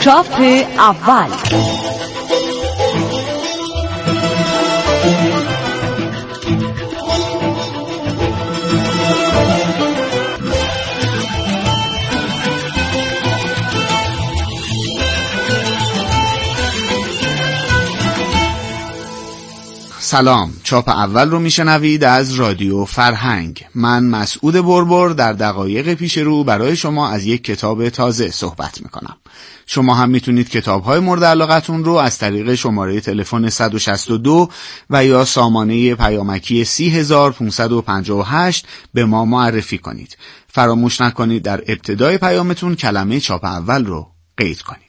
چاپ اول. سلام، چاپ اول رو میشنوید از رادیو فرهنگ. من مسعود بربر در دقایق پیش رو برای شما از یک کتاب تازه صحبت میکنم. شما هم میتونید کتاب‌های مورد علاقتون رو از طریق شماره تلفن 162 و یا سامانه پیامکی 30558 به ما معرفی کنید. فراموش نکنید در ابتدای پیامتون کلمه چاپ اول رو قید کنید.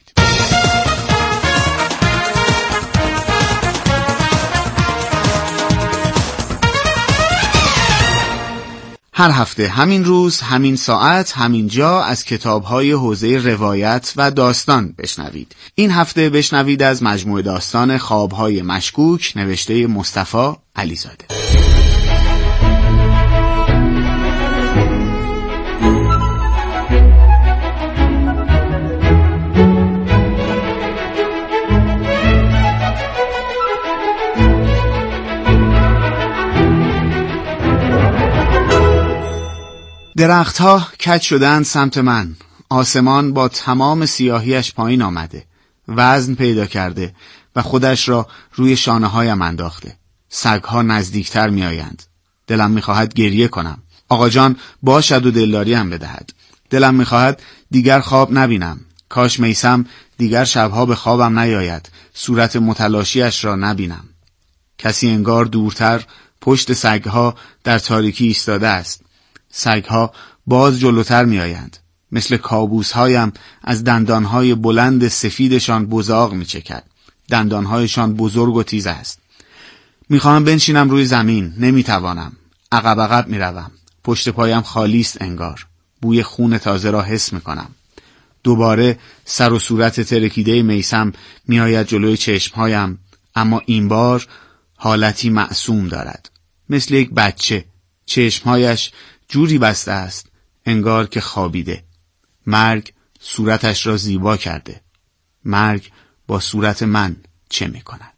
هر هفته همین روز، همین ساعت، همین جا از کتاب‌های حوزه روایت و داستان بشنوید. این هفته بشنوید از مجموعه داستان خواب‌های مشکوک نوشته مصطفی علیزاده. درختها کج شدن سمت من. آسمان با تمام سیاهیش پایین آمده، وزن پیدا کرده و خودش را روی شانه‌هایم انداخته. سگ‌ها نزدیکتر می آیند. دلم می خواهد گریه کنم. آقا جان باشد و دلداری هم بدهد. دلم می خواهد دیگر خواب نبینم. کاش میثم دیگر شبها به خوابم نیاید، صورت متلاشیش را نبینم. کسی انگار دورتر پشت سگ‌ها در تاریکی ایستاده است. سگ‌ها باز جلوتر می آیند. مثل کابوس‌هایم از دندانهای بلند سفیدشان بزاق می چکد. دندانهایشان بزرگ و تیز است. می خواهم بنشینم روی زمین، نمی توانم. عقب عقب می روم. پشت پایم خالی است انگار. بوی خون تازه را حس می کنم. دوباره سر و صورت ترکیده میثم می آید جلوی چشمهایم، اما این بار حالتی معصوم دارد. مثل یک بچه. چشمهایش جوری بسته است انگار که خوابیده. مرگ صورتش را زیبا کرده. مرگ با صورت من چه می کند؟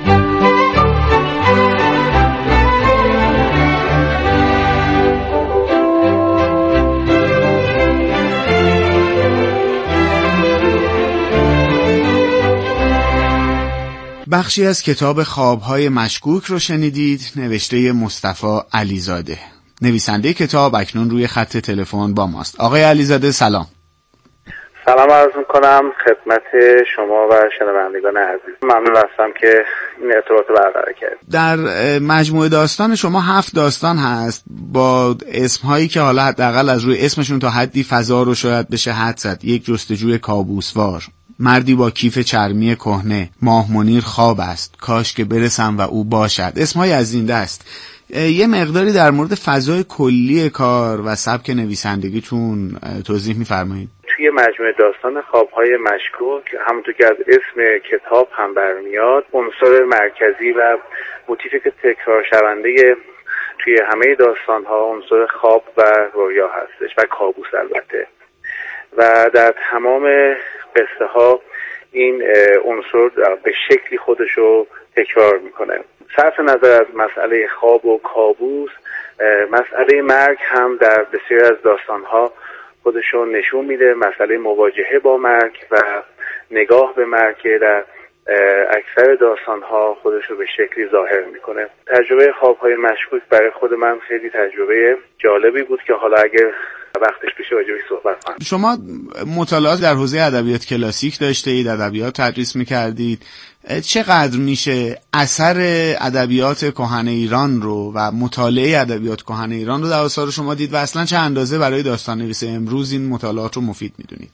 بخشی از کتاب خواب‌های مشکوک رو شنیدید، نوشته مصطفی علیزاده. نویسنده کتاب اکنون روی خط تلفن با ماست. آقای علیزاده سلام. سلام عرض می‌کنم خدمت شما و شنوندگان عزیز. ممنون هستم که این ارتباط برقرار کردید. در مجموعه داستان شما 7 داستان هست با اسم‌هایی که حالا حداقل از روی اسمشون تا حدی فضا رو شاید بشه حد زد. یک جستجوی کابوسوار، مردی با کیف چرمی کهنه، ماه منیر خواب است، کاش که برسم و او باشد. اسم‌های از این دست. یه مقداری در مورد فضای کلی کار و سبک نویسندگیتون توضیح می‌فرمایید؟ توی مجموعه داستان خواب‌های مشکوک همونطور که از اسم کتاب هم برمیاد، عنصر مرکزی و موتیفی که تکرار شونده توی همه داستان‌ها عنصر خواب و رویا هستش و کابوس البته. و در تمام قصه‌ها این عنصر به شکلی خودشو تکرار میکنه. صرف نظر از مسئله خواب و کابوس، مسئله مرگ هم در بسیاری از داستان‌ها خودشو نشون میده. مسئله مواجهه با مرگ و نگاه به مرگ که در اکثر داستان‌ها خودشو به شکلی ظاهر میکنه. تجربه خواب‌های مشکوک برای خود من خیلی تجربه جالبی بود که حالا اگر وقتش بشه راجعش صحبت کنم. شما مطالعات در حوزه ادبیات کلاسیک داشته اید، ادبیات تدریس می‌کردید. چقدر میشه اثر ادبیات کهن ایران رو و مطالعه ادبیات کهن ایران رو در آثار شما دید و اصلا چه اندازه برای داستان نویسی امروز این مطالعات رو مفید می‌دونید؟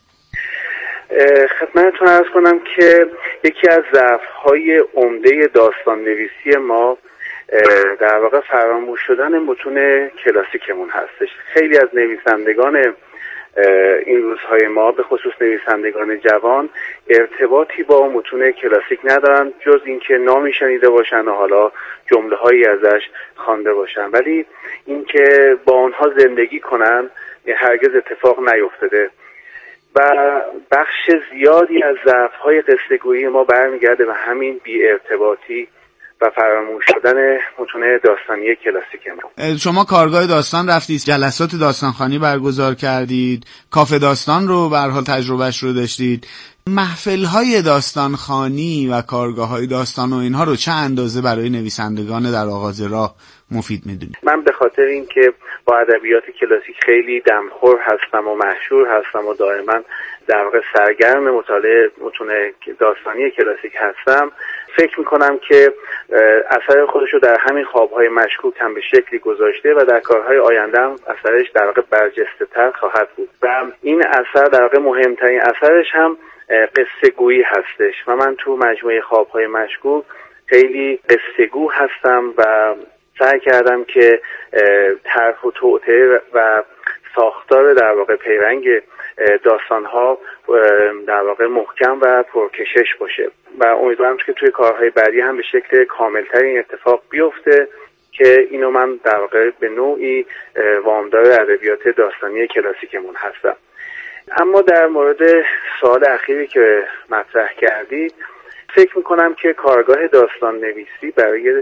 خدمتتون عرض کنم که یکی از ضعف‌های عمده داستان نویسی ما در واقع فراموش شدن متون کلاسیکمون هستش. خیلی از نویسندگان این روزهای ما به خصوص نویسندگان جوان ارتباطی با متون کلاسیک ندارن جز اینکه نامی شنیده باشن و حالا جمله هایی ازش خوانده باشن، ولی اینکه با آنها زندگی کنن هرگز اتفاق نیفتاده. و بخش زیادی از ضعف‌های قصه‌گویی ما برمیگرده به همین بی‌ارتباطی و فراموش شدن متون داستانی کلاسیک ما. شما کارگاه داستان رفتید، جلسات داستانخوانی برگزار کردید، کافه داستان رو به هر حال تجربهش رو داشتید. محفل‌های داستانخوانی و کارگاه‌های داستان و اینها رو چه اندازه برای نویسندگان در آغاز راه مفید می‌دونید؟ من به خاطر اینکه با ادبیات کلاسیک خیلی دمخور هستم و مشهور هستم و دائما در واقع سرگرم مطالعه متون داستانی کلاسیک هستم، فکر میکنم که اثر خودش رو در همین خوابهای مشکوک هم به شکلی گذاشته و در کارهای آینده هم اثرش در واقع برجسته تر خواهد بود و این اثر در واقع مهمترین اثرش هم قصه گویی هستش و من تو مجموعه خوابهای مشکوک خیلی قصه گو هستم و سعی کردم که طرح و توطئه و ساختار در واقع پیرنگ داستان‌ها در واقع محکم و پرکشش باشه و امیدوارم که توی کارهای بعدی هم به شکل کاملتر این اتفاق بیفته که اینو من در واقع به نوعی وامدار ادبیات داستانی کلاسیکمون هستم. اما در مورد سوال اخیری که مطرح کردید، فکر میکنم که کارگاه داستان نویسی برای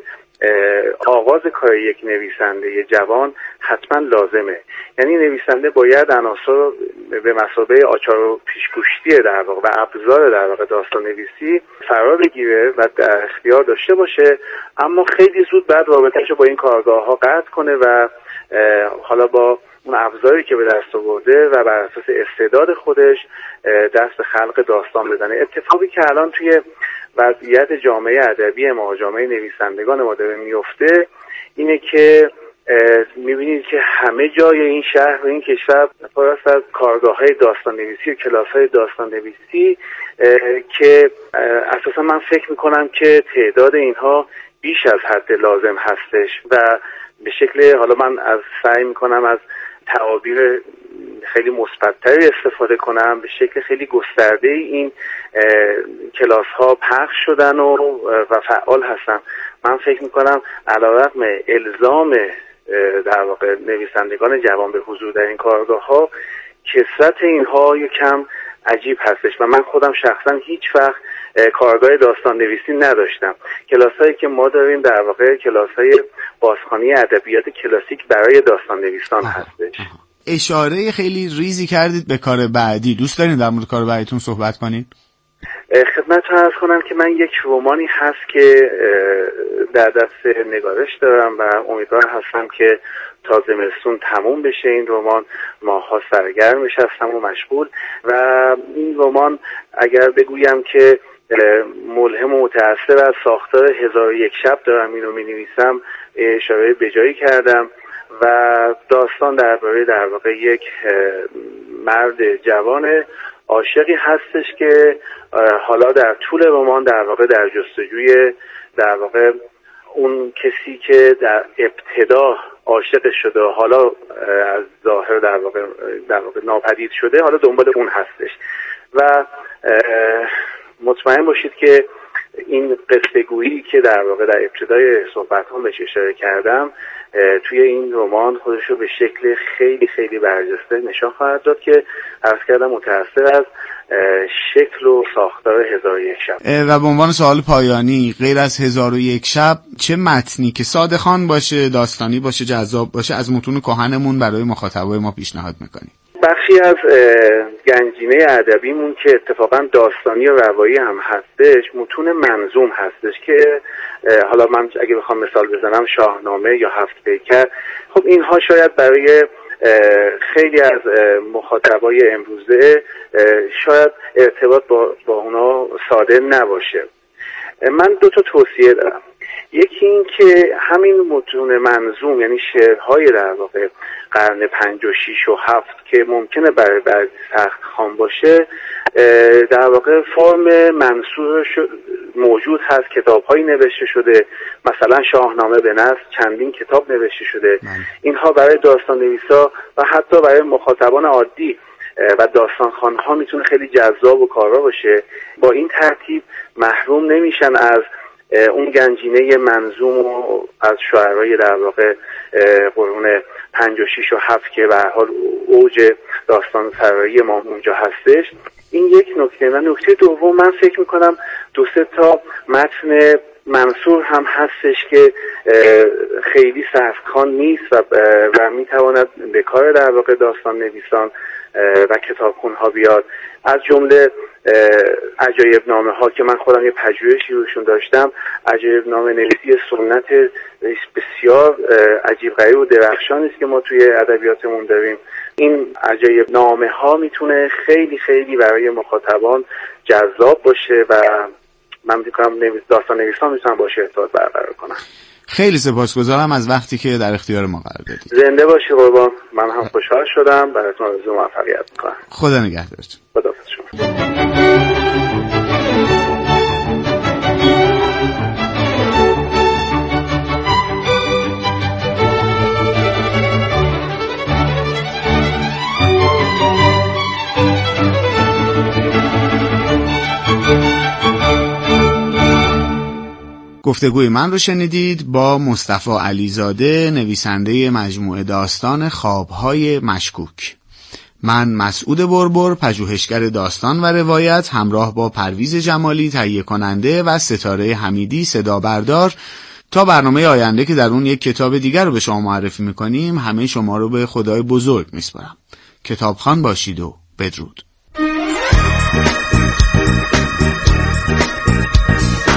آغاز کار یک نویسنده جوان حتما لازمه. یعنی نویسنده باید عناصر به مثابه آچار و پیشگوشتی در واقع و ابزار در واقع داستان نویسی فرا بگیره و در اختیار داشته باشه، اما خیلی زود بعد رابطه‌اش با این کارگاه ها قطع کنه و حالا با اون ابزاری که به دست آورده و بر اساس استعداد خودش دست به خلق داستان بزنه. اتفاقی که الان توی وضعیت جامعه ادبی ما، جامعه نویسندگان ما داره میفته اینه که میبینید که همه جای این شهر و این کشور پر است از کارگاه‌های داستان نویسی و کلاس‌های داستان نویسی که اساسا من فکر میکنم که تعداد اینها بیش از حد لازم هستش و به شکل، حالا من سعی میکنم از تعابیر خیلی مثبت‌تری استفاده کنم، به شکل خیلی گسترده این کلاس ها پخش شدن و فعال هستن. من فکر میکنم علیرغم الزام در واقع نویسندگان جوان به حضور در این کارگاه ها، کثرت اینها یکم عجیب هستش و من خودم شخصا هیچ وقت کارگاه داستان نویسی نداشتم. کلاس هایی که ما داریم در واقع کلاس های بازخوانی ادبیات کلاسیک برای داستان نویسان هستش. اشاره خیلی ریزی کردید به کار بعدی. دوست دارین در مورد کار بعدیتون صحبت کنید؟ خدمتتون عرض کنم که من یک رمانی هست که در دست نگارش دارم و امیدوار هستم که تا زمستون تموم بشه این رمان. ماها سرگرمش هستم و مشغول و این رمان اگر بگویم که ملهم و متأثر از ساختار 1001 شب دارم اینو می‌نویسم، اشاره به جایی کردم و داستان درباره در واقع یک مرد جوان عاشقی هستش که حالا در طول رمان در واقع در جستجوی در واقع اون کسی که در ابتدا عاشق شده حالا از ظاهر در واقع ناپدید شده، حالا دنبال اون هستش و مطمئن باشید که این قصه گویی که در واقع در ابتدای صحبتام بهش اشاره کردم توی این رمان خودش رو به شکل خیلی خیلی برجسته نشان خواهد داد که عرض کردم متأثر از شکل و ساختار 1001 شب. و به عنوان سوال پایانی، غیر از 1001 شب چه متنی که صادقانه باشه، داستانی باشه، جذاب باشه از متون کهنمون برای مخاطبای ما پیشنهاد میکنید؟ بخشی از گنجینه ادبیمون که اتفاقا داستانی و روایی هم هستش، متون منظوم هستش که حالا من اگه بخوام مثال بزنم شاهنامه یا هفت پیکر، خب اینها شاید برای خیلی از مخاطبای امروزه شاید ارتباط با اونا ساده نباشه. من 2 تا توصیه دارم. یکی این که همین متون منظوم، یعنی شعرهای در واقع قرن 5 و 6 و 7 که ممکنه برای بعضی سخت خوان باشه، در واقع فرم منثور موجود هست، کتاب‌هایی نوشته شده، مثلا شاهنامه به نص چندین کتاب نوشته شده. اینها برای داستان نویسا و حتی برای مخاطبان عادی و داستانخوان‌ها میتونه خیلی جذاب و کارا باشه. با این ترتیب محروم نمیشن از اون گنجینه منظوم و از شاعرای در واقع قرون 56 و 7 که به هر حال اوج داستان سرایی ما اونجا هستش. این یک نکته. و نکته دوم، من فکر میکنم 2-3 تا متن منصور هم هستش که خیلی سخت‌خوان نیست و میتواند به کار در واقع داستان نویسان و کتابخون‌ها بیاد. از جمله عجایب نامه ها که من خودم یه پژوهشی روشون داشتم، عجایب نامه نویسی سنت بسیار عجیب غریب و درخشانی است که ما توی ادبیاتمون داریم. این عجایب نامه ها میتونه خیلی خیلی برای مخاطبان جذاب باشه و من میگم داستان نویسان میتونن باشه ارتباط برقرار کنن. خیلی سپاسگزارم از وقتی که در اختیار ما قرار دادید. زنده باشی قربان. من هم خوشحال شدم. براتون آرزوی موفقیت میکنم. خدا نگهدارتون. خداحافظ شما. گفتگوی من رو شنیدید با مصطفی علیزاده، نویسنده مجموعه داستان خوابهای مشکوک. من مسعود بربر، پژوهشگر داستان و روایت، همراه با پرویز جمالی تهیه کننده و ستاره حمیدی صدا بردار، تا برنامه آینده که در اون یک کتاب دیگر رو به شما معرفی میکنیم، همه شما رو به خدای بزرگ میسپارم. کتابخوان باشید و بدرود.